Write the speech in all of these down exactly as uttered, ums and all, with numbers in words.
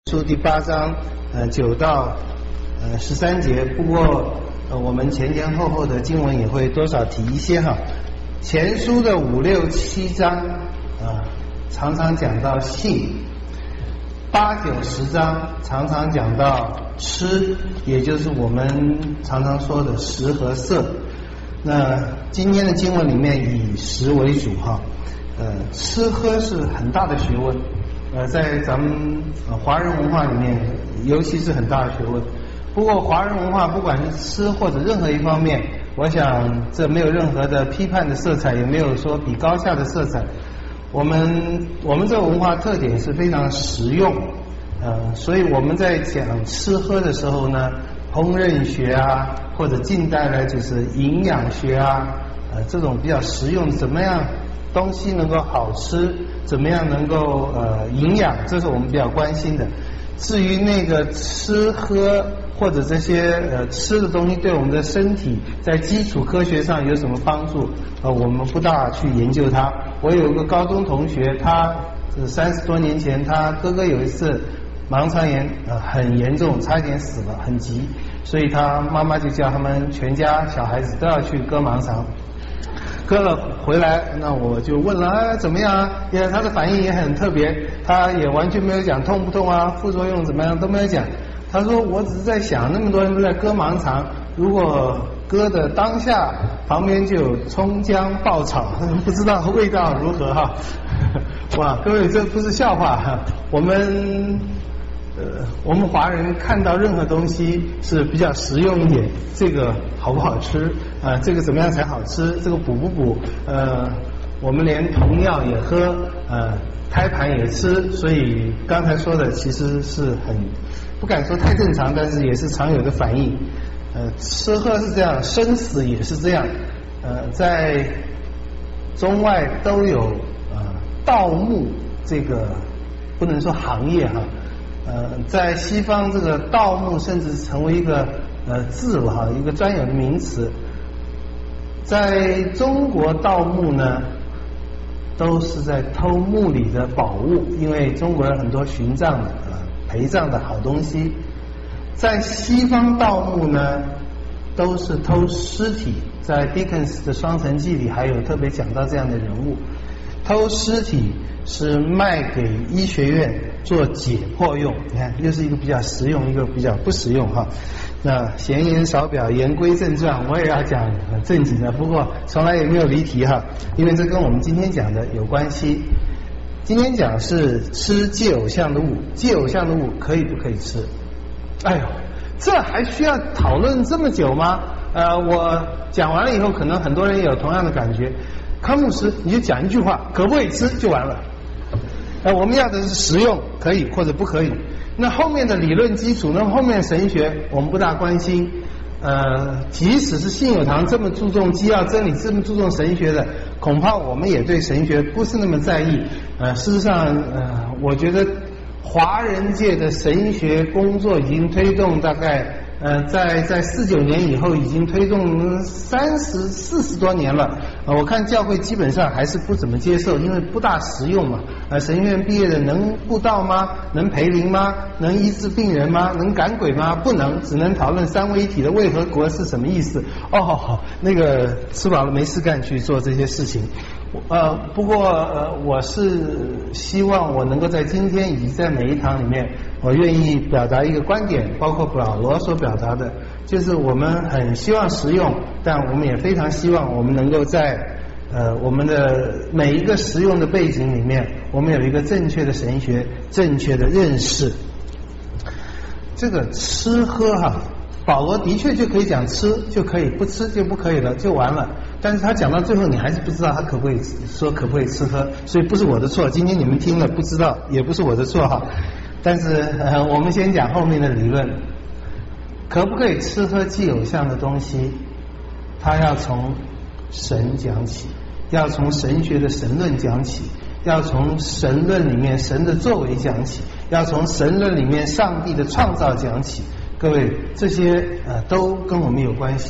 书第八章，呃，九到呃十三节。不过，呃，我们前前后后的经文也会多少提一些哈。前书的五六七章啊、呃，常常讲到性；八九十章常常讲到吃，也就是我们常常说的食和色。那今天的经文里面以食为主哈，呃，吃喝是很大的学问。呃，在咱们呃华人文化里面，尤其是很大的学问。不过，华人文化不管是吃或者任何一方面，我想这没有任何的批判的色彩，也没有说比高下的色彩。我们我们这个文化特点是非常实用，呃，所以我们在讲吃喝的时候呢，烹饪学啊，或者近代呢就是营养学啊，呃，这种比较实用，怎么样东西能够好吃，怎么样能够呃营养，这是我们比较关心的。至于那个吃喝或者这些呃吃的东西对我们的身体在基础科学上有什么帮助，呃我们不大去研究它。我有个高中同学，他三十多年前他哥哥有一次盲肠炎呃很严重，差一点死了，很急，所以他妈妈就叫他们全家小孩子都要去割盲肠。割了回来，那我就问了啊怎么样啊？因为他的反应也很特别，他也完全没有讲痛不痛啊，副作用怎么样都没有讲。他说我只是在想，那么多人都在割盲肠，如果割的当下旁边就有葱姜爆炒，不知道味道如何哈？哇，各位这不是笑话哈，我们。呃，我们华人看到任何东西是比较实用一点，这个好不好吃啊、呃？这个怎么样才好吃？这个补不补？呃，我们连童药也喝，呃，胎盘也吃，所以刚才说的其实是很不敢说太正常，但是也是常有的反应。呃，吃喝是这样，生死也是这样。呃，在中外都有呃盗墓这个不能说行业哈。呃，在西方这个盗墓甚至成为一个呃字了哈，一个专有的名词。在中国盗墓呢，都是在偷墓里的宝物，因为中国人很多殉葬的呃陪葬的好东西。在西方盗墓呢，都是偷尸体，在 Dickens 的《双城记》里还有特别讲到这样的人物。偷尸体是卖给医学院做解剖用，你看又是一个比较实用，一个比较不实用哈。那闲言少表，言归正传，我也要讲正经的，不过从来也没有离题哈，因为这跟我们今天讲的有关系。今天讲是吃借偶像的物，借偶像的物可以不可以吃？哎呦，这还需要讨论这么久吗？呃，我讲完了以后，可能很多人也有同样的感觉。康牧师，你就讲一句话，可不可以吃就完了。呃，我们要的是实用，可以或者不可以。那后面的理论基础，那后面神学我们不大关心。呃，即使是信友堂这么注重基要真理，这么注重神学的，恐怕我们也对神学不是那么在意。呃，事实上，呃，我觉得华人界的神学工作已经推动大概。呃，在在四九年以后，已经推动三十四十多年了。呃，我看教会基本上还是不怎么接受，因为不大实用嘛。呃，神学院毕业的能布道吗？能培灵吗？能医治病人吗？能赶鬼吗？不能，只能讨论三位一体的为何国是什么意思。哦，那个吃饱了没事干去做这些事情。呃，不过呃，我是希望我能够在今天以及在每一堂里面，我愿意表达一个观点，包括保罗所表达的，就是我们很希望实用，但我们也非常希望我们能够在呃我们的每一个实用的背景里面，我们有一个正确的神学、正确的认识。这个吃喝哈，保罗的确就可以讲吃就可以，不吃就不可以了，就完了。但是他讲到最后，你还是不知道他可不可以说可不可以吃喝，所以不是我的错。今天你们听了不知道，也不是我的错哈。但是呃，我们先讲后面的理论，可不可以吃喝祭偶像的东西？他要从神讲起，要从神学的神论讲起，要从神论里面神的作为讲起，要从神论里面上帝的创造讲起。各位，这些呃都跟我们有关系。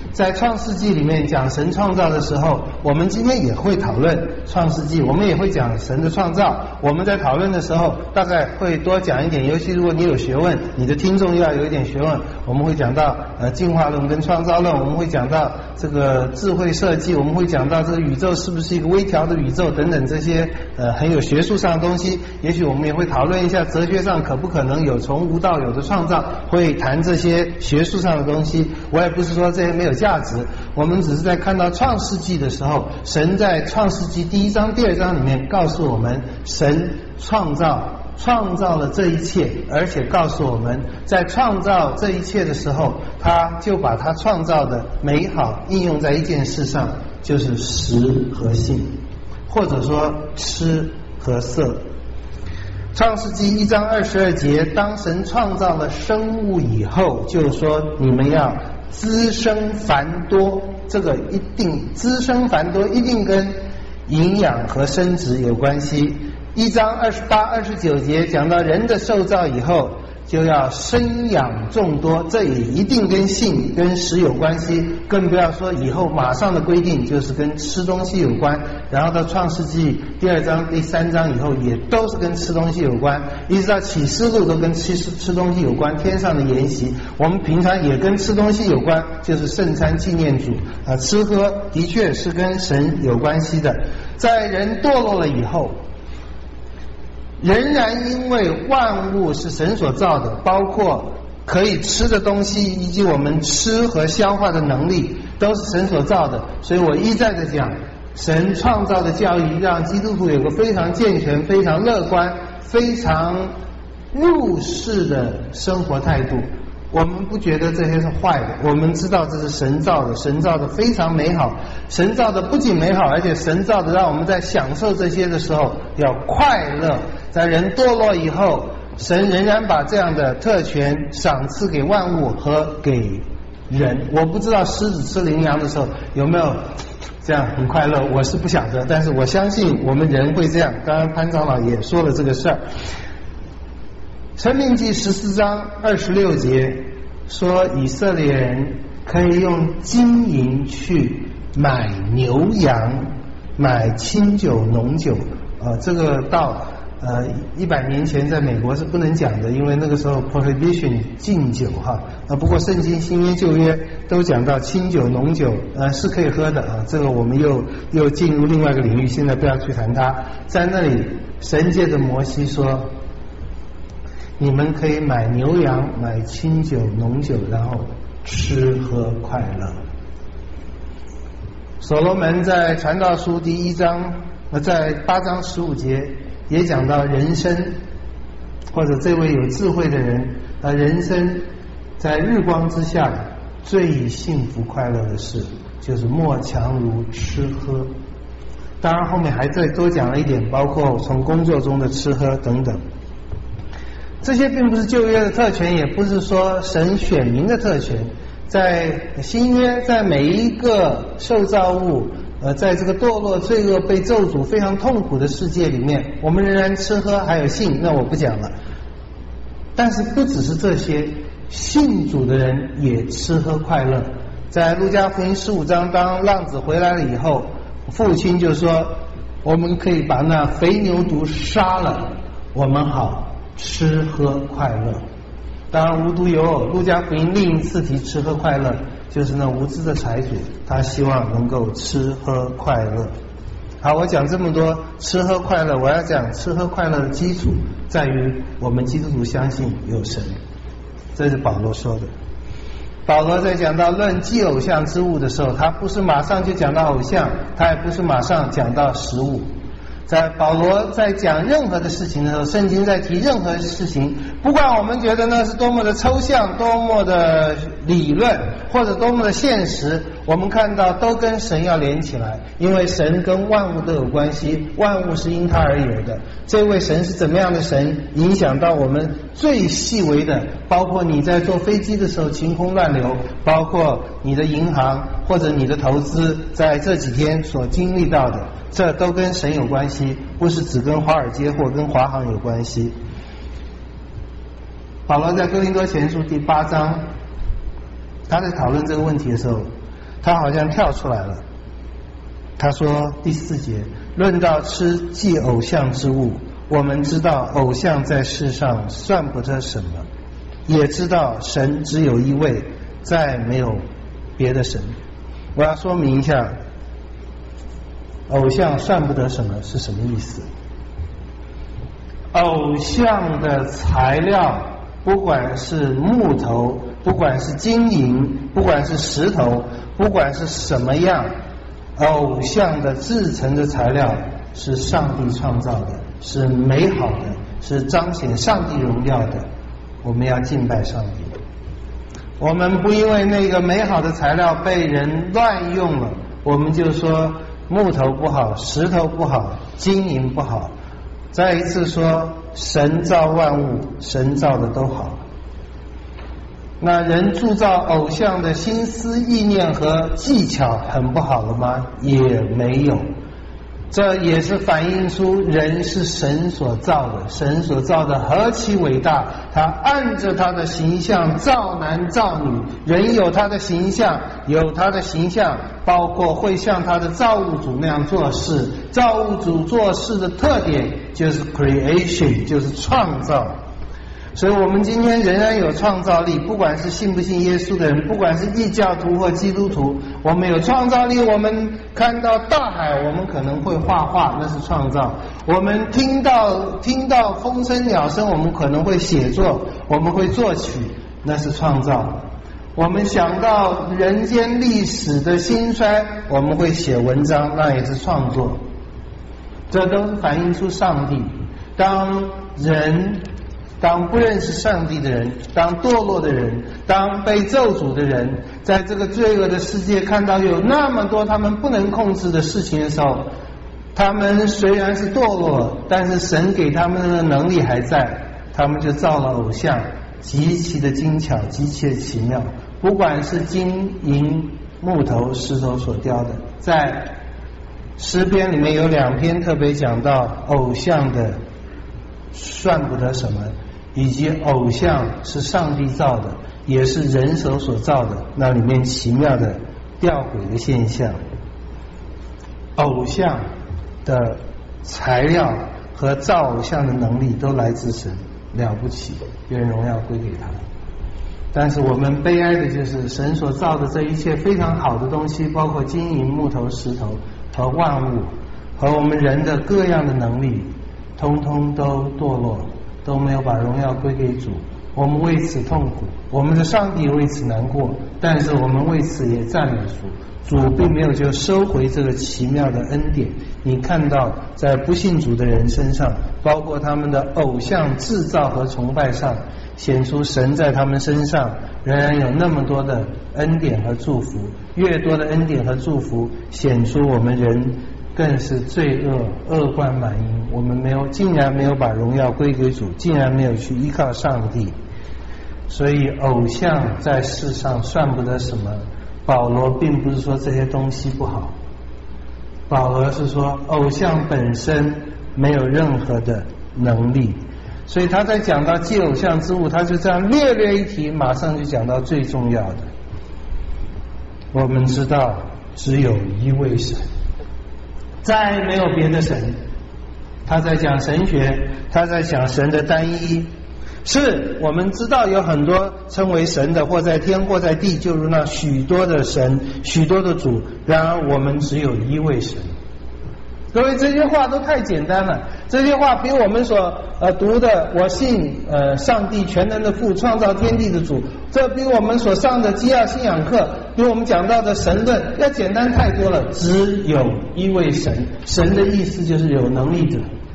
在创世纪里面讲神创造的时候，我们今天也会讨论创世纪，我们也会讲神的创造。我们在讨论的时候大概会多讲一点，尤其如果你有学问，你的听众要有一点学问，我们会讲到呃进化论跟创造论，我们会讲到这个智慧设计，我们会讲到这个宇宙是不是一个微调的宇宙等等这些呃很有学术上的东西。也许我们也会讨论一下哲学上可不可能有从无到有的创造，会谈这些学术上的东西。我也不是说这些没有价值，我们只是在看到创世纪的时候，神在创世纪第一章第二章里面告诉我们，神创造创造了这一切，而且告诉我们在创造这一切的时候，他就把他创造的美好应用在一件事上，就是食和性，或者说吃和色。创世纪一章二十二节，当神创造了生物以后，就说你们要滋生繁多，这个一定滋生繁多一定跟营养和生殖有关系。一章二十八、二十九节讲到人的受造以后，就要生养众多，这也一定跟性跟食有关系，更不要说以后马上的规定就是跟吃东西有关，然后到创世纪第二章第三章以后也都是跟吃东西有关，一直到启示录都跟吃吃东西有关。天上的筵席我们平常也跟吃东西有关，就是圣餐纪念主啊，吃喝的确是跟神有关系的。在人堕落了以后，仍然因为万物是神所造的，包括可以吃的东西以及我们吃和消化的能力都是神所造的，所以我一再的讲，神创造的教育让基督徒有个非常健全、非常乐观、非常入世的生活态度。我们不觉得这些是坏的，我们知道这是神造的，神造的非常美好，神造的不仅美好，而且神造的让我们在享受这些的时候要快乐。在人堕落以后，神仍然把这样的特权赏赐给万物和给人。我不知道狮子吃羚羊的时候有没有这样很快乐，我是不晓得，但是我相信我们人会这样。刚刚潘长老也说了这个事儿。申命记十四章二十六节说，以色列人可以用金银去买牛羊，买清酒浓酒。呃，这个到呃一百年前在美国是不能讲的，因为那个时候 prohibition 禁酒哈。呃，不过圣经新约旧约都讲到清酒浓酒呃是可以喝的啊。这个我们又又进入另外一个领域，现在不要去谈它。在那里神借着摩西说，你们可以买牛羊，买清酒浓酒，然后吃喝快乐。所罗门在传道书第一章呃在八章十五节也讲到人生，或者这位有智慧的人呃人生在日光之下最幸福快乐的事就是莫强如吃喝。当然后面还再多讲了一点，包括从工作中的吃喝等等。这些并不是旧约的特权，也不是说神选民的特权。在新约，在每一个受造物呃，在这个堕落、罪恶、被咒诅非常痛苦的世界里面，我们仍然吃喝还有性，那我不讲了。但是不只是这些，信主的人也吃喝快乐。在路加福音十五章，当浪子回来了以后，父亲就说，我们可以把那肥牛犊杀了，我们好吃喝快乐。当然无独有偶，路加福音另一次提吃喝快乐，就是那无知的财主，他希望能够吃喝快乐。好，我讲这么多吃喝快乐，我要讲吃喝快乐的基础在于我们基督徒相信有神，这是保罗说的。保罗在讲到论祭偶像之物的时候，他不是马上就讲到偶像，他也不是马上讲到食物。在保罗在讲任何的事情的时候，圣经在提任何事情，不管我们觉得那是多么的抽象，多么的理论，或者多么的现实，我们看到都跟神要连起来，因为神跟万物都有关系，万物是因他而有的。这位神是怎么样的神，影响到我们最细微的，包括你在坐飞机的时候晴空乱流，包括你的银行或者你的投资在这几天所经历到的，这都跟神有关系，不是只跟华尔街或跟华航有关系。保罗在哥林多前书第八章，他在讨论这个问题的时候， 他好像跳出来了。他说第四节，论到吃祭偶像之物，我们知道偶像在世上算不得什么，也知道神只有一位，再没有别的神。我要说明一下，偶像算不得什么是什么意思。偶像的材料，不管是木头，不管是金银，不管是石头，不管是什么样，偶像的制成的材料是上帝创造的，是美好的，是彰显上帝荣耀的。我们要敬拜上帝。我们不因为那个美好的材料被人乱用了，我们就说木头不好，石头不好，金银不好。再一次说，神造万物，神造的都好。那人铸造偶像的心思意念和技巧很不好了吗？也没有。这也是反映出人是神所造的，神所造的何其伟大，他按着他的形象造男造女，人有他的形象，有他的形象，包括会像他的造物主那样做事。造物主做事的特点就是 creation， 就是创造。所以我们今天仍然有创造力，不管是信不信耶稣的人，不管是异教徒或基督徒，我们有创造力。我们看到大海，我们可能会画画，那是创造；我们听到听到风声鸟声，我们可能会写作，我们会作曲，那是创造；我们想到人间历史的兴衰，我们会写文章，那也是创作。这都反映出上帝。当人当不认识上帝的人，当堕落的人，当被咒诅的人，在这个罪恶的世界看到有那么多他们不能控制的事情的时候，他们虽然是堕落，但是神给他们的能力还在，他们就造了偶像，极其的精巧，极其的奇妙，不管是金银木头石头所雕的。在诗篇里面有两篇特别讲到偶像的算不得什么，以及偶像是上帝造的，也是人手所造的，那里面奇妙的吊诡的现象。偶像的材料和造偶像的能力都来自神，了不起，愿荣耀归给他。但是我们悲哀的就是神所造的这一切非常好的东西，包括金银木头石头和万物和我们人的各样的能力，通通都堕落，都没有把荣耀归给主。我们为此痛苦，我们的上帝为此难过，但是我们为此也赞美主。主并没有就收回这个奇妙的恩典。你看到在不信主的人身上，包括他们的偶像制造和崇拜上，显出神在他们身上仍然有那么多的恩典和祝福。越多的恩典和祝福，显出我们人更是罪恶恶贯满盈。我们没有，竟然没有把荣耀归给主，竟然没有去依靠上帝。所以偶像在世上算不得什么。保罗并不是说这些东西不好，保罗是说偶像本身没有任何的能力。所以他在讲到祭偶像之物，他就这样略略一提，马上就讲到最重要的。我们知道只有一位神，再没有别的神。他在讲神学，他在讲神的单一。是我们知道有很多称为神的，或在天或在地，就如那许多的神，许多的主，然而我们只有一位神。各位，这些话都太简单了，这些话比我们所呃读的我信呃上帝全能的父，创造天地的主，这比我们所上的基要信仰课，比我们讲到的神论要简单太多了。只有一位神，神的意思就是有能力者。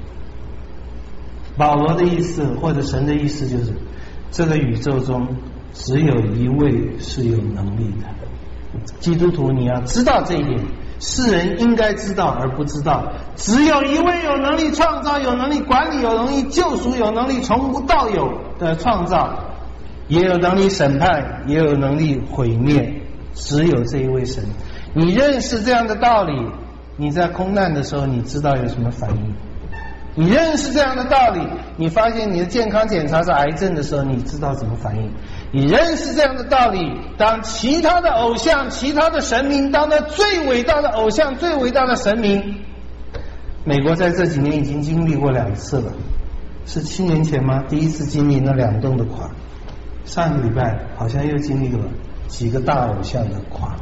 保罗的意思或者神的意思就是，这个宇宙中只有一位是有能力的。基督徒你要知道这一点，世人应该知道而不知道，只有一位有能力创造、有能力管理、有能力救赎、有能力从无到有的创造，也有能力审判，也有能力毁灭，只有这一位神。你认识这样的道理，你在空难的时候你知道有什么反应？ 你认识这样的道理，你发现你的健康检查是癌症的时候，你知道怎么反应。你认识这样的道理，当其他的偶像、其他的神明，当那最伟大的偶像、最伟大的神明，美国在这几年已经经历过两次了，是七年前吗？第一次经历那两栋的垮，上个礼拜好像又经历了几个大偶像的垮，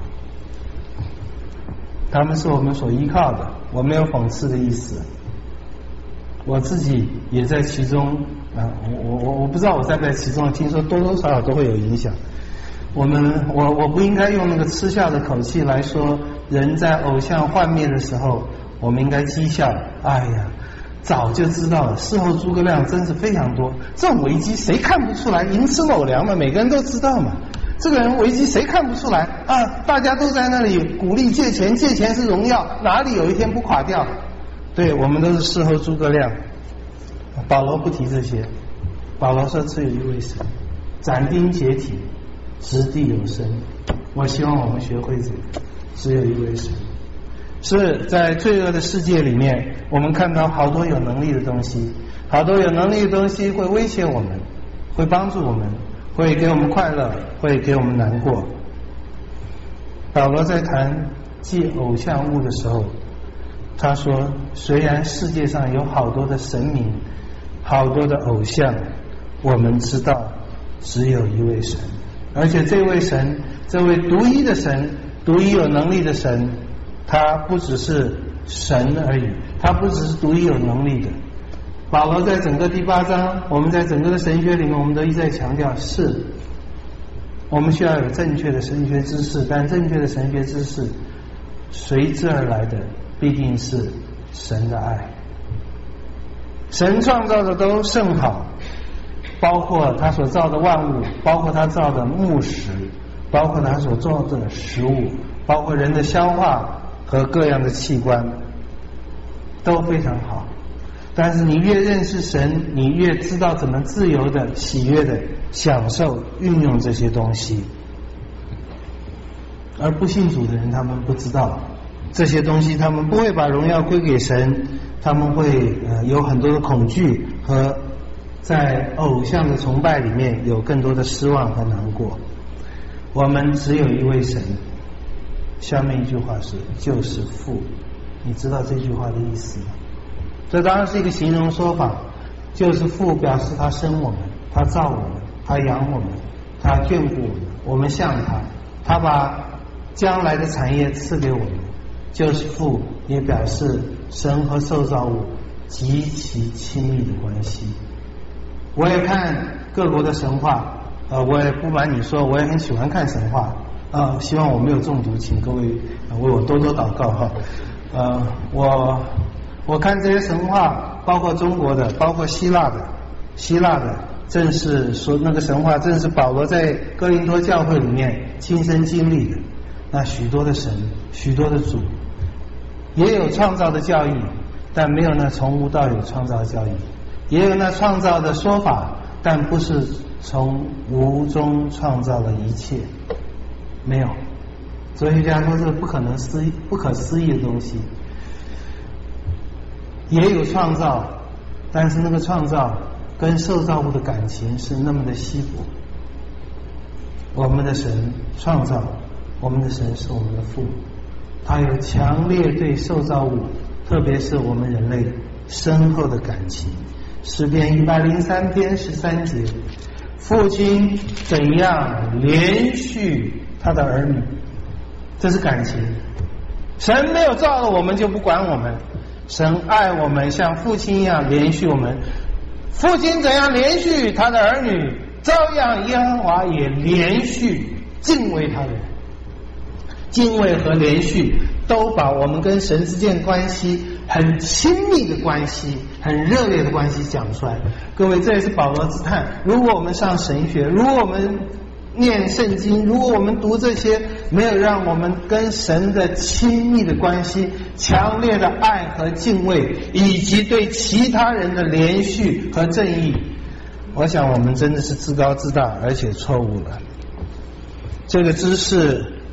他们是我们所依靠的，我没有讽刺的意思，我自己也在其中啊，我我我不知道我在不在其中，听说多多少少都会有影响。我们我我不应该用那个嗤笑的口气来说，人在偶像幻灭的时候，我们应该讥笑。哎呀，早就知道了，事后诸葛亮真是非常多，这种危机谁看不出来？寅吃卯粮嘛，每个人都知道嘛。这个人危机谁看不出来啊？大家都在那里鼓励借钱，借钱是荣耀，哪里有一天不垮掉？对，我们都是事后诸葛亮。保罗不提这些，保罗说只有一位神，斩钉截铁，掷地有声。我希望我们学会这个，只有一位神。是在罪恶的世界里面，我们看到好多有能力的东西，好多有能力的东西会威胁我们，会帮助我们，会给我们快乐，会给我们难过。保罗在谈祭偶像物的时候，他说虽然世界上有好多的神明，好多的偶像，我们知道只有一位神，而且这位神，这位独一的神，独一有能力的神，他不只是神而已，他不只是独一有能力的。保罗在整个第八章，我们在整个的神学里面，我们都一再强调，是我们需要有正确的神学知识，但正确的神学知识随之而来的必定是神的爱。神创造的都甚好，包括他所造的万物，包括他造的木石，包括他所造的食物，包括人的消化和各样的器官，都非常好。但是你越认识神，你越知道怎么自由的、喜悦的享受、运用这些东西。而不信主的人，他们不知道这些东西，他们不会把荣耀归给神，他们会呃有很多的恐惧和在偶像的崇拜里面有更多的失望和难过。我们只有一位神，下面一句话是就是父。你知道这句话的意思吗？这当然是一个形容说法，就是父表示他生我们，他造我们，他养我们，他眷顾我们，我们像他，他把将来的产业赐给我们。就是父也表示神和受造物极其亲密的关系。我也看各国的神话，呃，我也不瞒你说，我也很喜欢看神话啊、呃，希望我没有中毒，请各位为我多多祷告哈。呃，我我看这些神话，包括中国的，包括希腊的，希腊的正是说那个神话，正是保罗在哥林多教会里面亲身经历的。那许多的神，许多的主，也有创造的教义，但没有那从无到有创造的教义；也有那创造的说法，但不是从无中创造了一切。没有，哲学家说这是不可能思议、不可思议的东西。也有创造，但是那个创造跟受造物的感情是那么的稀薄。我们的神创造，我们的神是我们的父，他有强烈对受造物，特别是我们人类深厚的感情。诗篇一百零三篇十三节，父亲怎样连续他的儿女，这是感情。神没有造了我们就不管我们，神爱我们像父亲一样连续我们。父亲怎样连续他的儿女，照样耶和华也连续敬畏他的人。敬畏和连续都把我们跟神之间关系很亲密的关系，很热烈的关系讲出来。各位，这也是保罗之叹。如果我们上神学，如果我们念圣经，如果我们读这些，没有让我们跟神的亲密的关系、强烈的爱和敬畏，以及对其他人的连续和正义，我想我们真的是自高自大，而且错误了。这个知识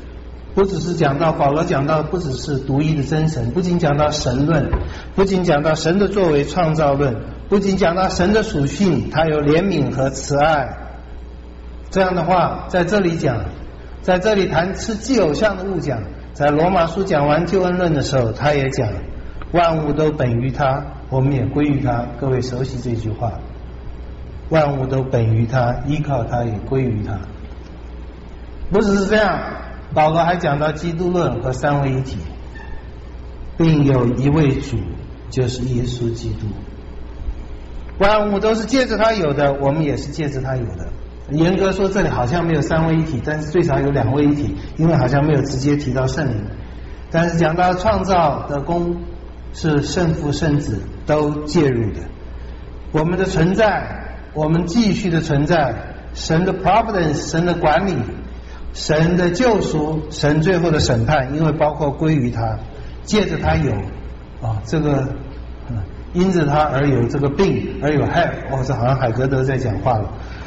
不只是讲到保罗讲到不只是独一的真神，不仅讲到神论，不仅讲到神的作为创造论，不仅讲到神的属性，他有怜悯和慈爱。这样的话在这里讲，在这里谈吃祭偶像的物讲，在罗马书讲完救恩论的时候他也讲万物都本于他，我们也归于他。各位熟悉这句话，万物都本于他，依靠他也归于他。不只是这样，保罗还讲到基督论和三位一体，并有一位主，就是耶稣基督。万物都是借着他有的，我们也是借着他有的。严格说这里好像没有三位一体，但是最少有两位一体，因为好像没有直接提到圣灵。但是讲到创造的功是圣父圣子都介入的，我们的存在，我们继续的存在，神的 providence， 神的管理，神的救赎，神最后的审判，因为包括归于他，借着他有啊，这个、嗯、因着他而有这个病，而有 have， 哦，这好像海格德在讲话了，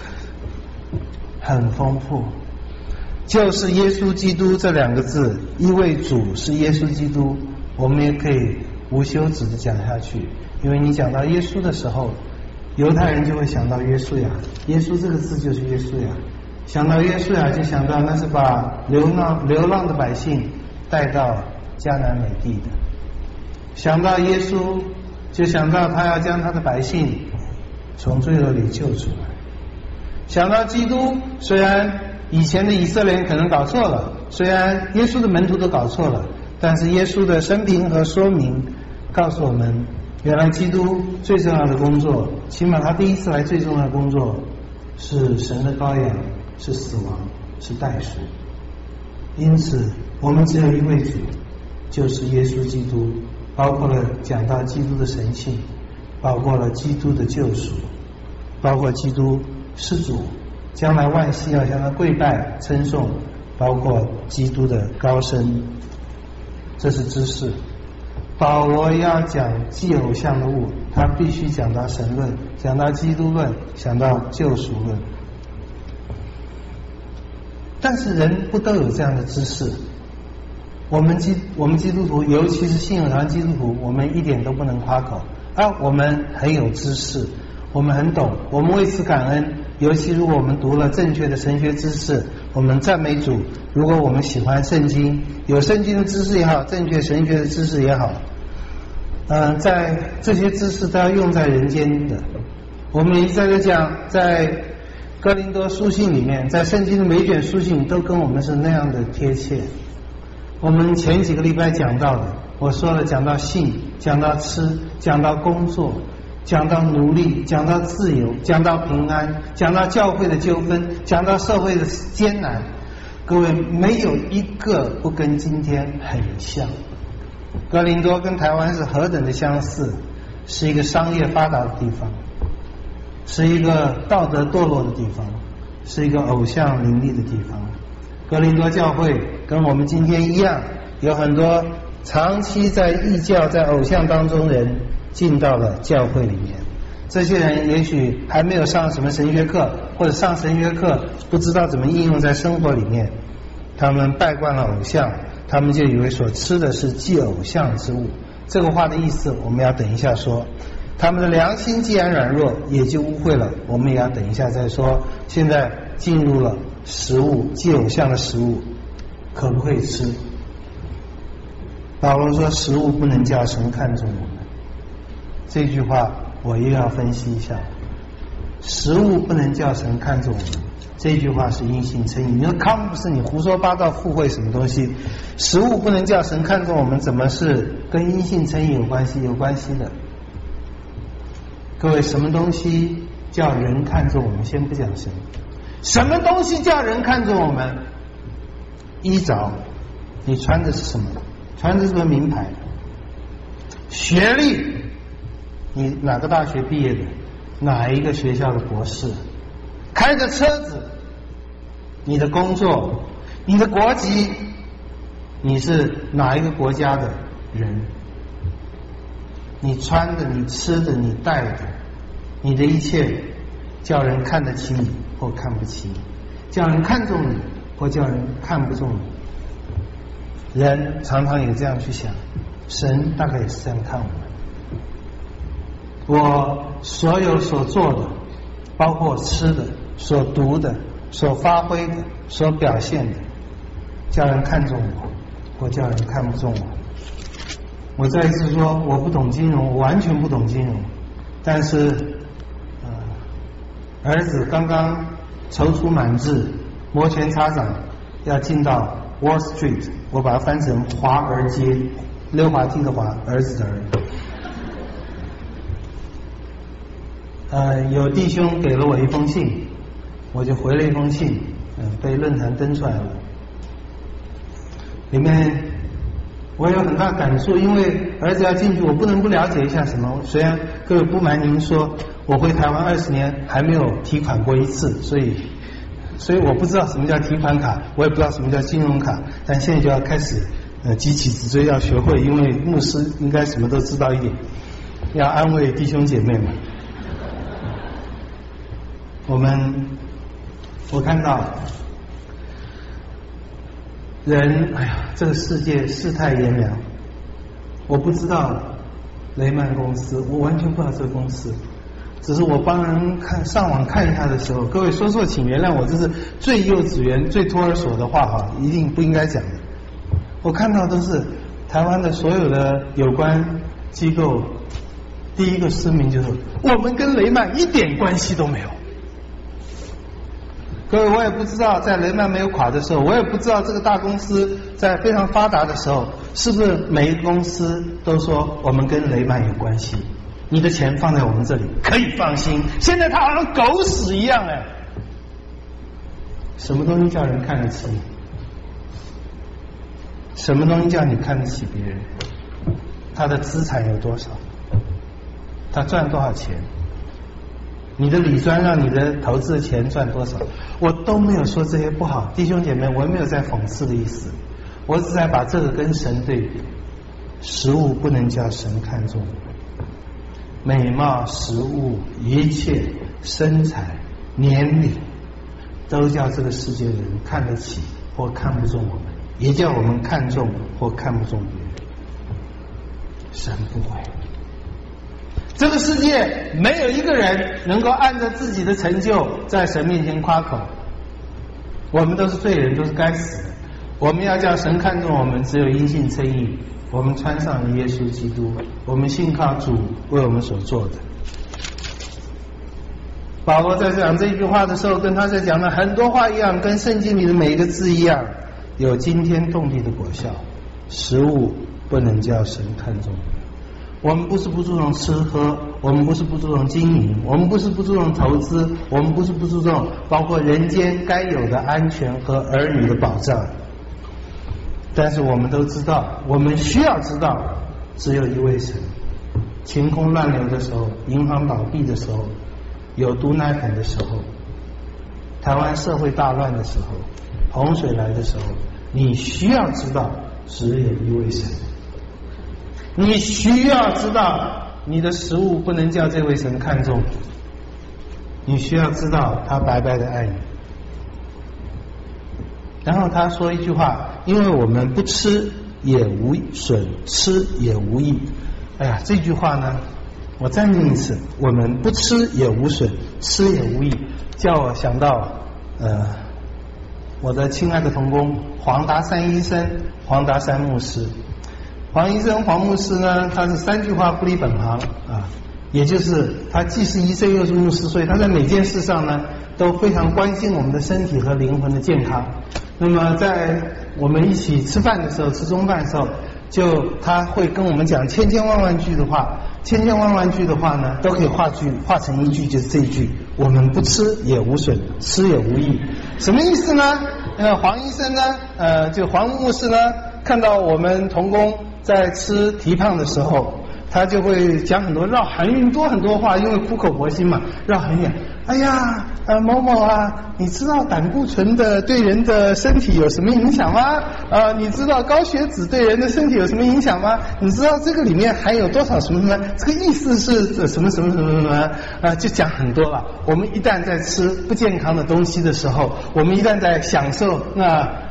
很丰富。就是耶稣基督这两个字，一位主是耶稣基督，我们也可以无休止的讲下去。因为你讲到耶稣的时候，犹太人就会想到约书亚，耶稣这个字就是约书亚，想到约书亚就想到那是把流浪流浪的百姓带到迦南美地的，想到耶稣就想到他要将他的百姓从罪恶里救出来，想到基督，虽然以前的以色列人可能搞错了，虽然耶稣的门徒都搞错了，但是耶稣的生平和说明告诉我们，原来基督最重要的工作，起码他第一次来最重要的工作是神的羔羊，是死亡，是代赎。因此我们只有一位主，就是耶稣基督，包括了讲到基督的神性，包括了基督的救赎，包括基督是主，将来万膝要向他跪拜称颂，包括基督的高升。这是知识。保罗要讲祭偶像的物，他必须讲到神论，讲到基督论，讲到救赎论。但是人不都有这样的知识？我们基我们基督徒，尤其是信友堂基督徒，我们一点都不能夸口啊！我们很有知识，我们很懂，我们为此感恩。尤其如果我们读了正确的神学知识，我们赞美主。如果我们喜欢圣经，有圣经的知识也好，正确神学的知识也好，嗯、呃，在这些知识都要用在人间的。我们一再的讲，在哥林多书信里面，在圣经的每一卷书信都跟我们是那样的贴切。我们前几个礼拜讲到的，我说了，讲到性，讲到吃，讲到工作，讲到奴隶，讲到自由，讲到平安，讲到教会的纠纷，讲到社会的艰难，各位没有一个不跟今天很像。哥林多跟台湾是何等的相似，是一个商业发达的地方，是一个道德堕落的地方，是一个偶像林立的地方。哥林多教会跟我们今天一样，有很多长期在异教在偶像当中人进到了教会里面。这些人也许还没有上什么神学课，或者上神学课不知道怎么应用在生活里面，他们拜惯了偶像，他们就以为所吃的是祭偶像之物。这个话的意思我们要等一下说。他们的良心既然软弱，也就污秽了，我们也要等一下再说。现在进入了食物，祭偶像的食物可不可以吃？保罗说食物不能叫神看重我们，这句话我又要分析一下。食物不能叫神看重我们，这句话是因信称义。你说康不是你胡说八道附会什么东西？食物不能叫神看重我们，怎么是跟因信称义有关系？有关系的。各位，什么东西叫人看重我们？先不讲神，什么东西叫人看重我们？衣着，你穿的是什么？穿的是什么名牌？学历，你哪个大学毕业的？哪一个学校的博士？开的车子，你的工作，你的国籍，你是哪一个国家的人？你穿的，你吃的，你戴的，你的一切叫人看得起你或看不起你，叫人看重你或叫人看不重你。 人常常也这样去想，神大概也是这样看我们。我所有所做的，包括吃的、所读的、所发挥的、所表现的，叫人看重我，或叫人看不重我。我再一次说，我不懂金融，我完全不懂金融，但是，呃，儿子刚刚踌躇满志、摩拳擦掌，要进到 Wall Street， 我把它翻成华尔街，溜滑梯的滑，儿子的儿。呃，有弟兄给了我一封信，我就回了一封信，嗯、呃，被论坛登出来了。里面我有很大感触，因为儿子要进去，我不能不了解一下什么。虽然各位不瞒您说，我回台湾二十年还没有提款过一次，所以所以我不知道什么叫提款卡，我也不知道什么叫金融卡，但现在就要开始呃急起直追，要学会，因为牧师应该什么都知道一点，要安慰弟兄姐妹们。我们我看到人，哎呀，这个世界世态炎凉。我不知道雷曼公司，我完全不知道这个公司，只是我帮人看上网看一下的时候，各位说错请原谅我，这是最幼稚园、最托儿所的话哈，一定不应该讲的。我看到都是台湾的所有的有关机构，第一个声明就是我们跟雷曼一点关系都没有。各位，我也不知道在雷曼没有垮的时候，我也不知道这个大公司在非常发达的时候，是不是每一个公司都说我们跟雷曼有关系，你的钱放在我们这里可以放心。现在他好像狗屎一样哎，什么东西叫人看得起？什么东西叫你看得起别人？他的资产有多少？他赚多少钱？你的理专让你的投资的钱赚多少？我都没有说这些不好，弟兄姐妹，我没有在讽刺的意思，我只在把这个跟神对比。食物不能叫神看重，美貌、食物、一切身材、年龄，都叫这个世界的人看得起或看不重我们，也叫我们看重或看不重别人。神不会。这个世界没有一个人能够按照自己的成就在神面前夸口。我们都是罪人，都是该死的。我们要叫神看重我们，只有因信称义。我们穿上了耶稣基督，我们信靠主为我们所做的。保罗在讲这句话的时候，跟他在讲的很多话一样，跟圣经里的每一个字一样，有惊天动地的果效。食物不能叫神看重。我们不是不注重吃喝，我们不是不注重经营，我们不是不注重投资，我们不是不注重包括人间该有的安全和儿女的保障。但是我们都知道，我们需要知道，只有一位神。晴空乱流的时候，银行倒闭的时候，有毒奶粉的时候，台湾社会大乱的时候，洪水来的时候，你需要知道，只有一位神。你需要知道，你的食物不能叫这位神看重，你需要知道他白白的爱你。然后他说一句话，因为我们不吃也无损，吃也无益。哎呀，这句话呢，我再念一次，我们不吃也无损，吃也无益，叫我想到呃我的亲爱的同工黄达山医生、黄达山牧师。黄医生、黄牧师呢，他是三句话不离本行啊，也就是他既是医生又是牧师，所以他在每件事上呢都非常关心我们的身体和灵魂的健康。那么在我们一起吃饭的时候，吃中饭的时候，就他会跟我们讲千千万万句的话，千千万万句的话呢，都可以化句化成一句，就是这一句：我们不吃也无损，吃也无益。什么意思呢？呃，黄医生呢，呃，就黄牧师呢，看到我们同工在吃提胖的时候，他就会讲很多绕很多很多话，因为苦口婆心嘛，绕很远。哎呀，呃，某某啊，你知道胆固醇的对人的身体有什么影响吗？呃，你知道高血脂对人的身体有什么影响吗？你知道这个里面含有多少什么什么？这个意思是什么什么什么什么？啊，就讲很多了。我们一旦在吃不健康的东西的时候，我们一旦在享受那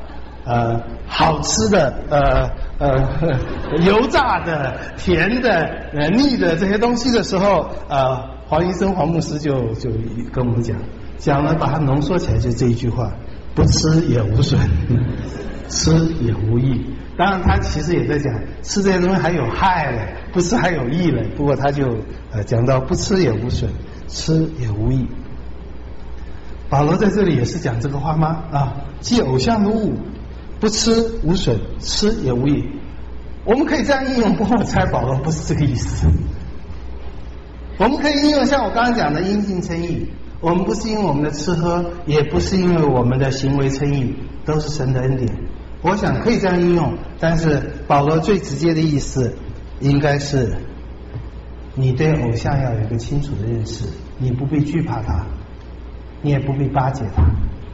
呃好吃的呃呃油炸的、甜的、呃腻的这些东西的时候，呃黄医生黄牧师就就跟我们讲，讲了把它浓缩起来就这一句话：不吃也无损，吃也无益。当然他其实也在讲吃这些东西还有害嘞，不吃还有益嘞。不过他就呃讲到不吃也无损，吃也无益。保罗在这里也是讲这个话吗？啊，祭偶像的物，不吃无损，吃也无益。我们可以这样应用，不过我猜保罗不是这个意思。我们可以应用像我刚刚讲的因信称义，我们不是因为我们的吃喝，也不是因为我们的行为称义，都是神的恩典。我想可以这样应用，但是保罗最直接的意思应该是你对偶像要有一个清楚的认识，你不必惧怕它，你也不必巴结它。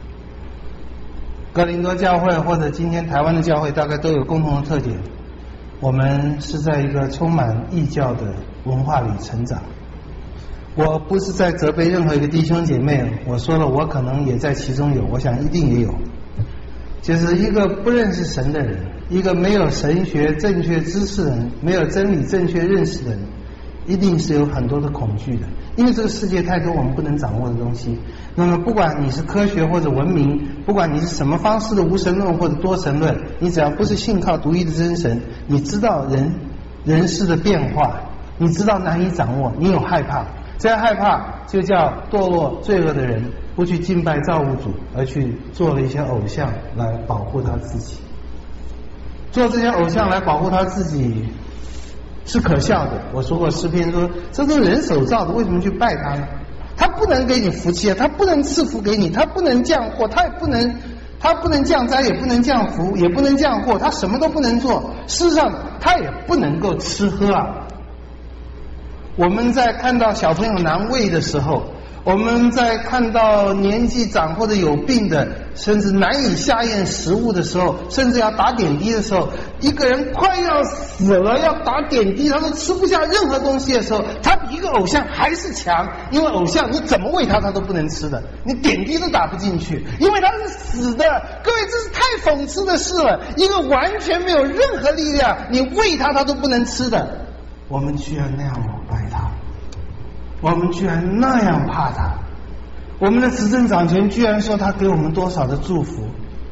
哥林多教会或者今天台湾的教会大概都有共同的特点，我们是在一个充满异教的文化里成长。我不是在责备任何一个弟兄姐妹，我说了我可能也在其中有，我想一定也有。就是一个不认识神的人，一个没有神学正确知识的人，没有真理正确认识的人，一定是有很多的恐惧的，因为这个世界太多我们不能掌握的东西。那么不管你是科学或者文明，不管你是什么方式的无神论或者多神论，你只要不是信靠独一的真神，你知道人人事的变化，你知道难以掌握，你有害怕，这样害怕就叫堕落罪恶的人不去敬拜造物主，而去做了一些偶像来保护他自己。做这些偶像来保护他自己是可笑的。我说过诗篇说这都是人手造的，为什么去拜他呢？他不能给你福气啊，他不能赐福给你，他不能降祸，他也不能他不能降灾，也不能降福，也不能降祸，他什么都不能做。事实上他也不能够吃喝啊。我们在看到小朋友难喂的时候，我们在看到年纪长或者有病的，甚至难以下咽食物的时候，甚至要打点滴的时候，一个人快要死了要打点滴，他都吃不下任何东西的时候，他比一个偶像还是强。因为偶像你怎么喂他他都不能吃的，你点滴都打不进去，因为他是死的。各位，这是太讽刺的事了，一个完全没有任何力量，你喂他他都不能吃的，我们居然那样膜拜他，我们居然那样怕他，我们的执政掌权居然说他给我们多少的祝福，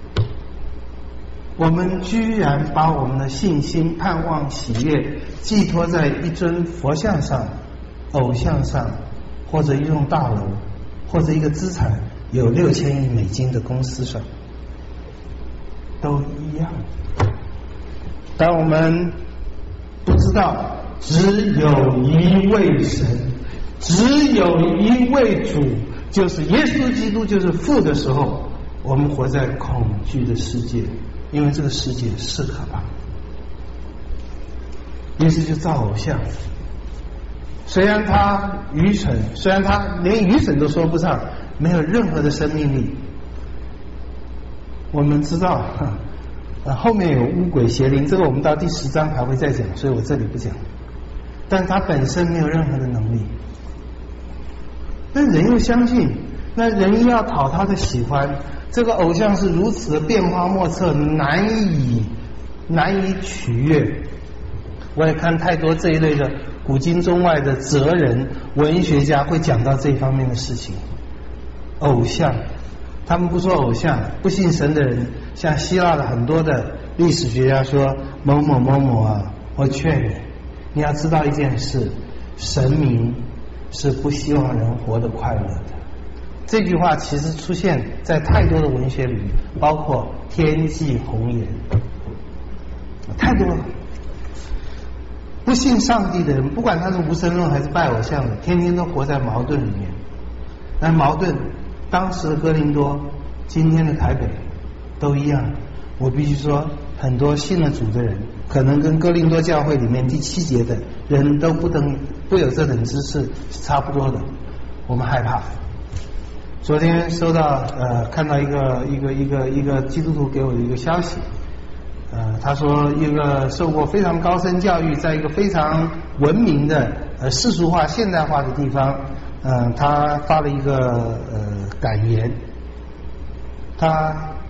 我们居然把我们的信心、盼望、喜悦寄托在一尊佛像上、偶像上，或者一栋大楼，或者一个资产有六千亿美金的公司上，都一样。当我们不知道只有一位神，只有一位主，就是耶稣基督，就是父的时候，我们活在恐惧的世界，因为这个世界是可怕。耶稣就造偶像，虽然他愚蠢，虽然他连愚蠢都说不上，没有任何的生命力。我们知道后面有污鬼邪灵，这个我们到第十章还会再讲，所以我这里不讲。但他本身没有任何的能力，那人又相信，那人要讨他的喜欢，这个偶像是如此的变化莫测，难以难以取悦。我也看太多这一类的古今中外的哲人文学家会讲到这方面的事情。偶像，他们不说偶像，不信神的人，像希腊的很多的历史学家说，某某某某啊，我劝你，你要知道一件事，神明是不希望人活得快乐的。这句话其实出现在太多的文学里，包括天际红颜，太多了。不信上帝的人，不管他是无神论还是拜偶像的，天天都活在矛盾里面。那矛盾，当时的哥林多，今天的台北都一样。我必须说，很多信了主的人，可能跟哥林多教会里面第七节的人都不等不有这等知识是差不多的。我们害怕。昨天收到呃看到一个一个一个一个基督徒给我的一个消息，呃他说一个受过非常高深教育，在一个非常文明的呃世俗化现代化的地方，呃他发了一个呃感言，他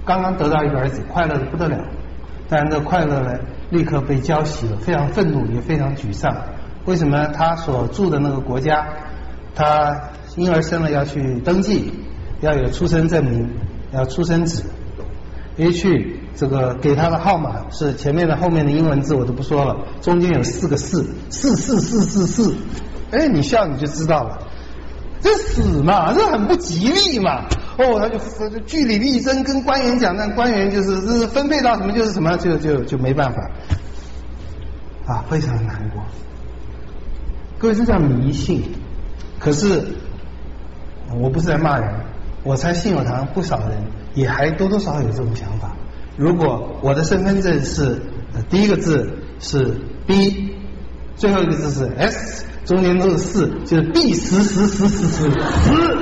刚刚得到一个儿子，快乐的不得了，但是这快乐呢，立刻被浇熄了，非常愤怒，也非常沮丧。为什么？他所住的那个国家，他婴儿生了要去登记，要有出生证明，要出生纸。一去，这个给他的号码是前面的后面的英文字我都不说了，中间有四个四，四四四四四，哎，你笑你就知道了，这死嘛，这很不吉利嘛。哦，他就据理力争，跟官员讲，那官员就是这分配到什么就是什么，就就就没办法，啊，非常难过。各位，这叫迷信。可是我不是在骂人，我猜信友堂不少人也还多多少少有这种想法。如果我的身份证是、呃、第一个字是 B， 最后一个字是 S， 中间都是四，就是 B 十十十十十十。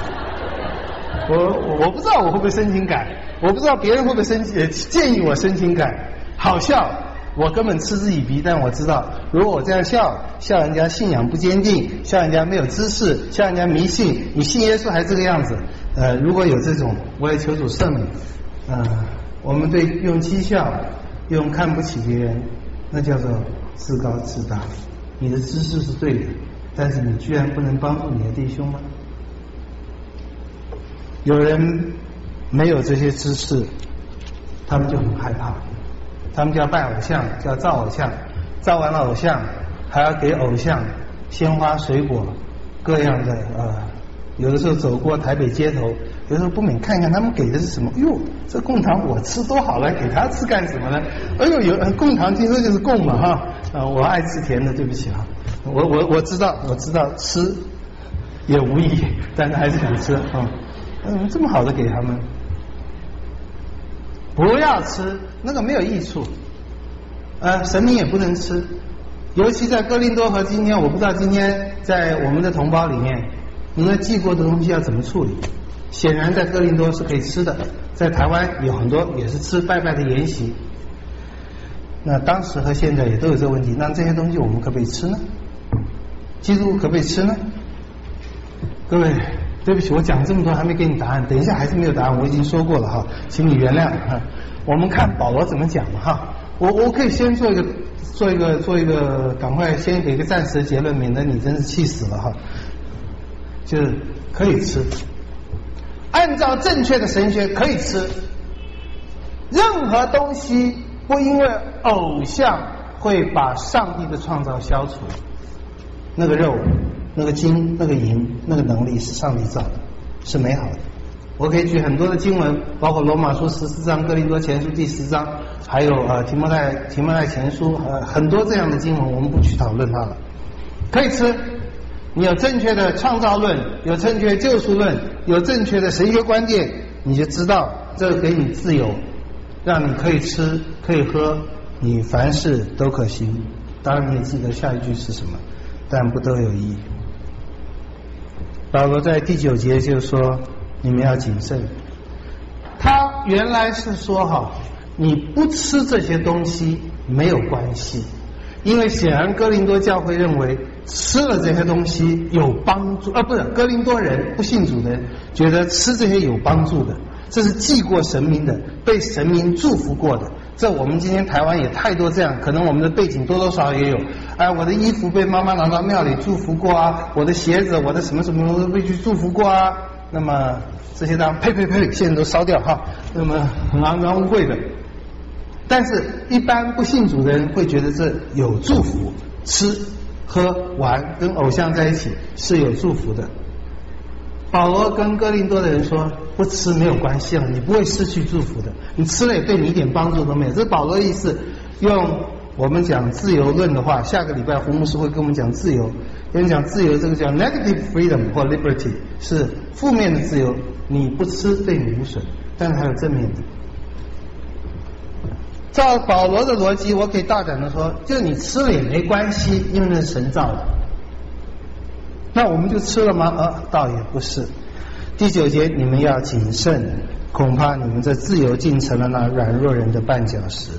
我我不知道我会不会申请改，我不知道别人会不会申请、呃、建议我申请改。好笑，我根本嗤之以鼻，但我知道，如果我这样笑，笑人家信仰不坚定，笑人家没有知识，笑人家迷信，你信耶稣还这个样子。呃，如果有这种，我也求主赦免。呃，我们对用讥笑、用看不起别人，那叫做自高自大。你的知识是对的，但是你居然不能帮助你的弟兄吗？有人没有这些知识，他们就很害怕，他们就要拜偶像，就要造偶像，造完了偶像还要给偶像鲜花水果各样的呃，有的时候走过台北街头，有的时候不免看看他们给的是什么。哟，这贡糖我吃多好了，给他吃干什么呢？哎呦，有贡糖听说就是贡嘛哈，啊、呃，我爱吃甜的，对不起啊，我我我知道我知道吃也无益，但是还是想吃啊。嗯，这么好的给他们，不要吃，那个没有益处。呃，神明也不能吃，尤其在哥林多和今天，我不知道今天在我们的同胞里面，你那寄过的东西要怎么处理？显然在哥林多是可以吃的，在台湾有很多也是吃拜拜的筵席。那当时和现在也都有这个问题，那这些东西我们可不可以吃呢？基督可不可以吃呢？各位，对不起，我讲这么多还没给你答案，等一下还是没有答案，我已经说过了哈，请你原谅哈。我们看保罗怎么讲嘛哈，我我可以先做一个做一个做一个，赶快先给一个暂时的结论，免得你真是气死了哈。就是可以吃，按照正确的神学可以吃，任何东西不因为偶像会把上帝的创造消除。那个肉、那个金、那个银、那个能力是上帝造的，是美好的。我可以举很多的经文，包括罗马书十四章、哥林多前书第十章，还有呃提摩太提摩太前书，呃很多这样的经文，我们不去讨论它了。可以吃，你有正确的创造论，有正确的救赎论，有正确的神学观念，你就知道这给你自由，让你可以吃可以喝，你凡事都可行。当然你也记得下一句是什么，但不都有益。保罗在第九节就说你们要谨慎。他原来是说哈，你不吃这些东西没有关系，因为显然哥林多教会认为吃了这些东西有帮助，啊不是，哥林多人不信主的人觉得吃这些有帮助的，这是祭过神明的，被神明祝福过的。这我们今天台湾也太多这样，可能我们的背景多多少少也有。哎，我的衣服被妈妈拿到庙里祝福过啊，我的鞋子，我的什么什么都被去祝福过啊。那么这些当呸呸呸，现在都烧掉哈，那么很肮脏污秽的。但是一般不信主的人会觉得这有祝福，吃喝玩跟偶像在一起是有祝福的。保罗跟哥林多的人说，不吃没有关系了，你不会失去祝福的，你吃了也对你一点帮助都没有。这是保罗的意思。用我们讲自由论的话，下个礼拜胡牧师会跟我们讲自由，因为讲自由这个叫 negative freedom 或 liberty， 是负面的自由，你不吃对你无损，但是还有正面的。照保罗的逻辑，我可以大胆的说，就你吃了也没关系，因为那是神造的。那我们就吃了吗？啊，倒也不是。第九节，你们要谨慎，恐怕你们这自由竟成了那软弱人的绊脚石。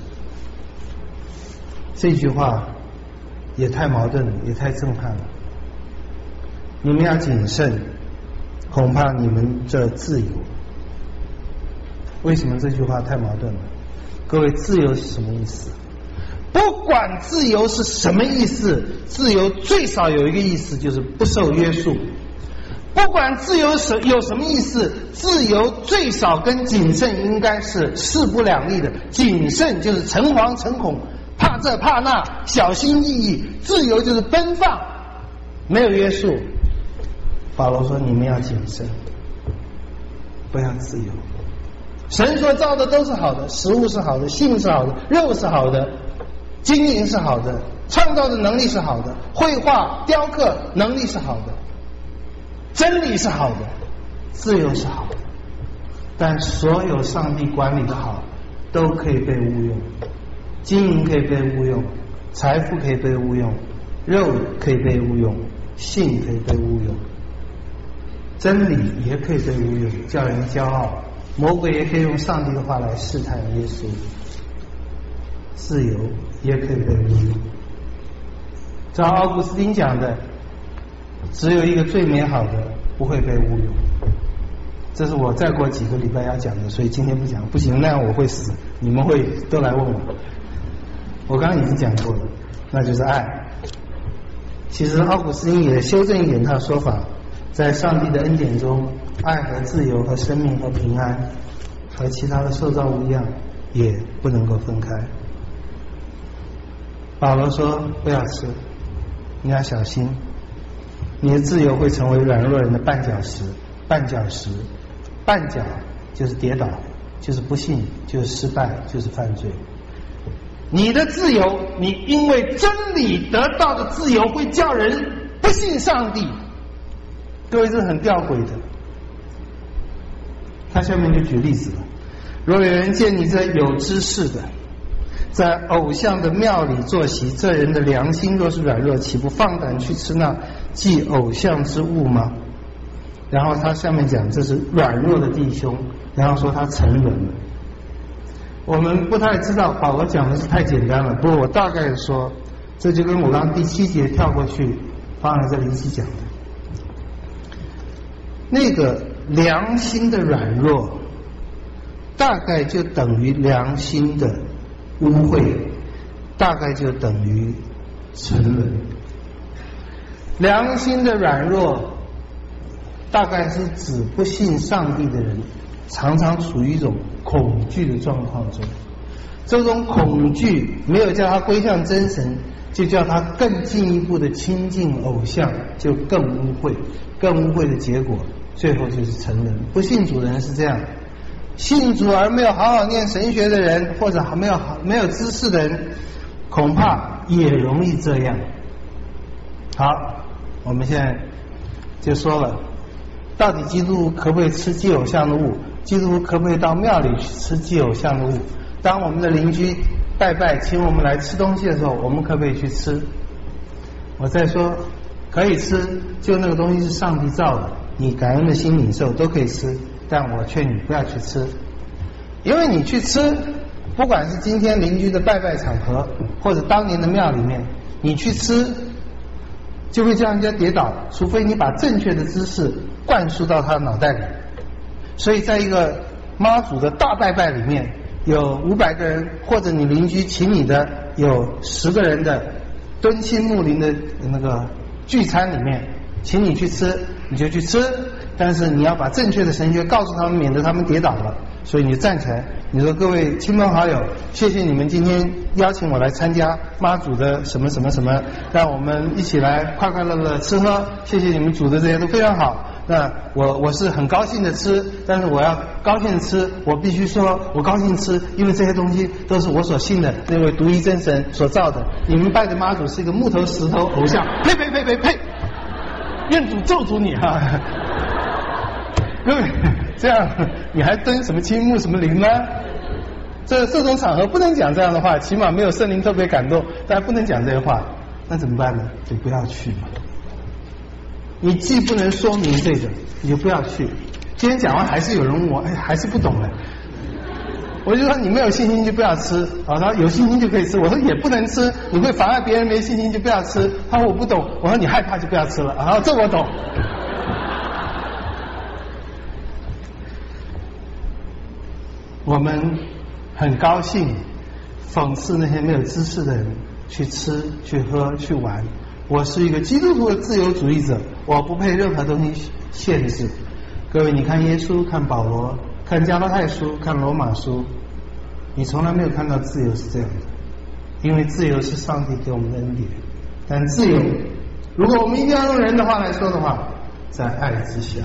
这句话也太矛盾了，也太震撼了。你们要谨慎，恐怕你们这自由。 为什么这句话太矛盾了？各位，自由是什么意思？不管自由是什么意思，自由最少有一个意思，就是不受约束。不管自由是有什么意思，自由最少跟谨慎应该是势不两立的。谨慎就是诚惶诚恐，怕这怕那，小心翼翼；自由就是奔放，没有约束。保罗说：你们要谨慎，不要自由。神所造的都是好的，食物是好的，性是好的，肉是好的，经营是好的，创造的能力是好的，绘画雕刻能力是好的，真理是好的，自由是好的。但所有上帝管理的好都可以被误用，经营可以被误用，财富可以被误用，肉可以被误用，性可以被误用，真理也可以被误用，叫人骄傲。魔鬼也可以用上帝的话来试探耶稣，自由也可以被误用。照奥古斯丁讲的，只有一个最美好的不会被误用，这是我再过几个礼拜要讲的，所以今天不讲，不行那样我会死，你们会都来问我。我刚刚已经讲过了，那就是爱。其实奥古斯丁也修正一点他的说法，在上帝的恩典中，爱和自由和生命和平安和其他的受造物一样，也不能够分开。保罗说不要吃，你要小心，你的自由会成为软弱人的绊脚石。绊脚石，绊脚就是跌倒，就是不幸，就是失败，就是犯罪。你的自由，你因为真理得到的自由会叫人不信上帝。各位，这是很吊诡的。他下面就举例子了：若有人见你这有知识的，在偶像的庙里坐席，这人的良心若是软弱，岂不放胆去吃那祭偶像之物吗？然后他下面讲这是软弱的弟兄，然后说他沉沦了。我们不太知道，保罗讲的是太简单了，不过我大概说，这就跟我刚第七节跳过去放在这里一起讲的。那个良心的软弱，大概就等于良心的污秽，大概就等于沉沦。良心的软弱，大概是指不信上帝的人常常处于一种恐惧的状况中，这种恐惧没有叫他归向真神，就叫他更进一步的亲近偶像，就更污秽，更污秽的结果最后就是沉沦。不信主的人是这样，信主而没有好好念神学的人，或者还没有好没有知识的人，恐怕也容易这样。好，我们现在就说了，到底基督徒可不可以吃祭偶像的物？基督徒可不可以到庙里去吃祭偶像的物？当我们的邻居拜拜请我们来吃东西的时候，我们可不可以去吃？我再说，可以吃，就那个东西是上帝造的，你感恩的心领受都可以吃，但我劝你不要去吃，因为你去吃，不管是今天邻居的拜拜场合，或者当年的庙里面，你去吃就会叫人家跌倒，除非你把正确的知识灌输到他的脑袋里。所以在一个妈祖的大拜拜里面，有五百个人，或者你邻居请你的有十个人的敦亲睦邻的那个聚餐里面，请你去吃，你就去吃，但是你要把正确的神学告诉他们，免得他们跌倒了。所以你就站起来，你说各位亲朋好友，谢谢你们今天邀请我来参加妈祖的什么什么什么，让我们一起来快快乐乐吃喝，谢谢你们煮的这些都非常好。那我我是很高兴的吃，但是我要高兴的吃，我必须说我高兴吃，因为这些东西都是我所信的那位独一真神所造的。你们拜的妈祖是一个木头石头偶像，呸呸呸呸呸！愿主咒诅你哈！各位，这样你还登什么亲睦什么灵呢？这这种场合不能讲这样的话，起码没有圣灵特别感动，大家不能讲这些话，那怎么办呢？就不要去嘛。你既不能说明这个，你就不要去。今天讲完还是有人问我，哎，还是不懂的。我就说你没有信心就不要吃，啊，他说有信心就可以吃，我说也不能吃，你会妨碍别人没信心就不要吃。他说我不懂，我说你害怕就不要吃了，啊，这我懂。 我们很高兴讽刺那些没有知识的人去吃、去喝、去玩。我是一个基督徒的自由主义者，我不被任何东西限制。各位，你看耶稣，看保罗，看加拉太书，看罗马书，你从来没有看到自由是这样的。因为自由是上帝给我们的恩典，但自由，如果我们一定要用人的话来说的话，在爱之下。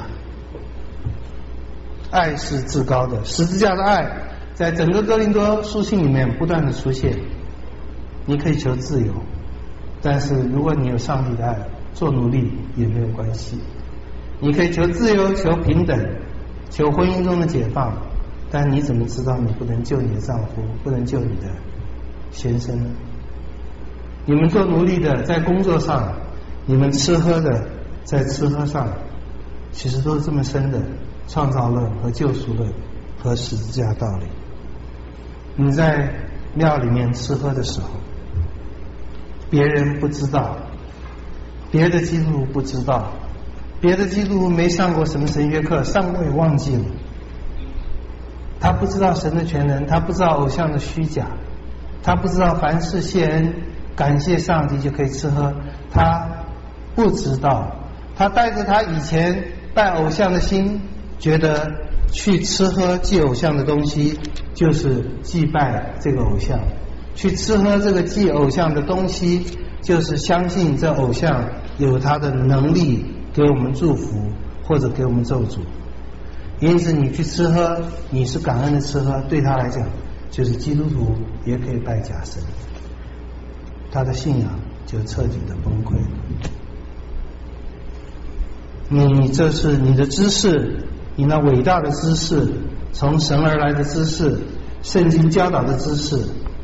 爱是至高的，十字架的爱在整个哥林多书信里面不断的出现。你可以求自由，但是如果你有上帝的爱，做奴隶也没有关系。你可以求自由，求平等，求婚姻中的解放，但你怎么知道你不能救你的丈夫，不能救你的先生呢？你们做奴隶的在工作上，你们吃喝的在吃喝上，其实都是这么深的创造论和救赎论和十字架道理。你在庙里面吃喝的时候，别人不知道，别的基督徒不知道，别的基督徒没上过什么神学课，上过也忘记了，他不知道神的全能，他不知道偶像的虚假，他不知道凡事谢恩感谢上帝就可以吃喝，他不知道，他带着他以前拜偶像的心，觉得去吃喝祭偶像的东西就是祭拜这个偶像，去吃喝这个祭偶像的东西就是相信这偶像有他的能力给我们祝福或者给我们咒诅。因此你去吃喝，你是感恩的吃喝，对他来讲就是基督徒也可以拜假神，他的信仰就彻底的崩溃了。你这是你的知识，你那伟大的知识，从神而来的知识，圣经教导的知识，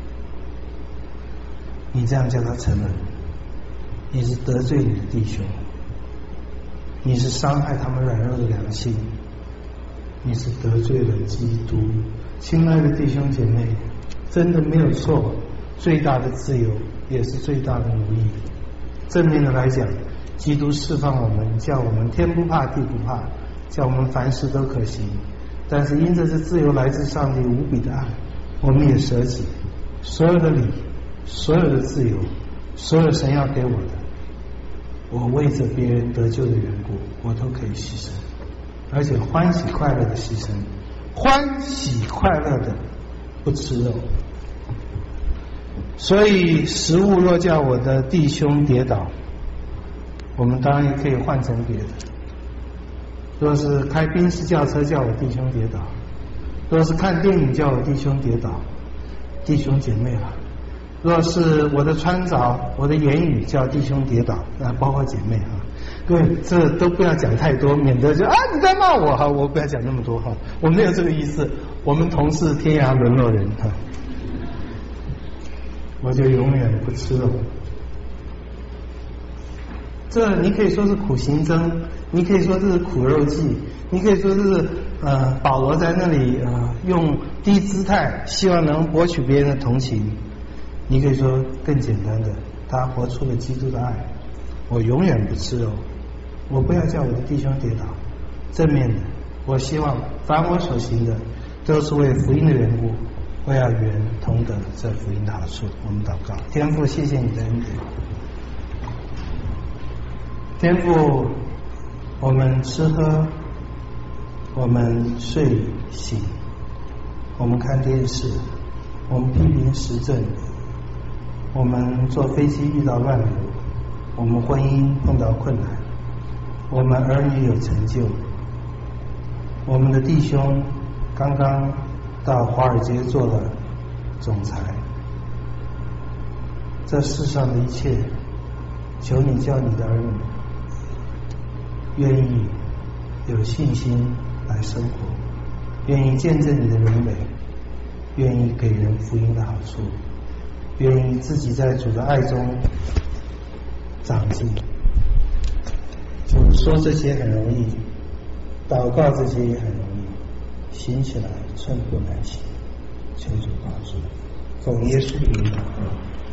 你这样叫他承认，你是得罪你的弟兄，你是伤害他们软弱的良心，你是得罪了基督。亲爱的弟兄姐妹，真的没有错，最大的自由也是最大的奴役。正面的来讲，基督释放我们，叫我们天不怕地不怕，叫我们凡事都可行。但是因着这自由来自上帝无比的爱，我们也舍己，所有的理，所有的自由，所有神要给我的，我为着别人得救的缘故，我都可以牺牲，而且欢喜快乐的牺牲，欢喜快乐的不吃肉。所以食物若叫我的弟兄跌倒，我们当然也可以换成别的。若是开宾士轿车叫我弟兄跌倒，若是看电影叫我弟兄跌倒，弟兄姐妹啊，若是我的穿着我的言语叫弟兄跌倒，啊，包括姐妹啊，各位这都不要讲太多，免得就啊你在骂我哈，我不要讲那么多哈，我没有这个意思，我们同是天涯沦落人哈，我就永远不吃肉。这你可以说是苦行僧，你可以说这是苦肉计，你可以说这是呃保罗在那里呃用低姿态希望能博取别人的同情，你可以说更简单的，他活出了基督的爱。我永远不吃肉，我不要叫我的弟兄跌倒。正面的，我希望凡我所行的都是为福音的缘故，我要原同得这福音的好处。我们祷告，天父，谢谢你的恩典。天父，我们吃喝，我们睡醒，我们看电视，我们批评时政，我们坐飞机遇到乱流，我们婚姻碰到困难，我们儿女有成就，我们的弟兄刚刚到华尔街做了总裁。这世上的一切，求你叫你的儿女愿意有信心来生活，愿意见证你的荣美，愿意给人福音的好处，愿意自己在主的爱中长进。就说这些很容易，祷告这些也很容易，行起来寸步难行。求主帮助，奉耶稣的名祷告。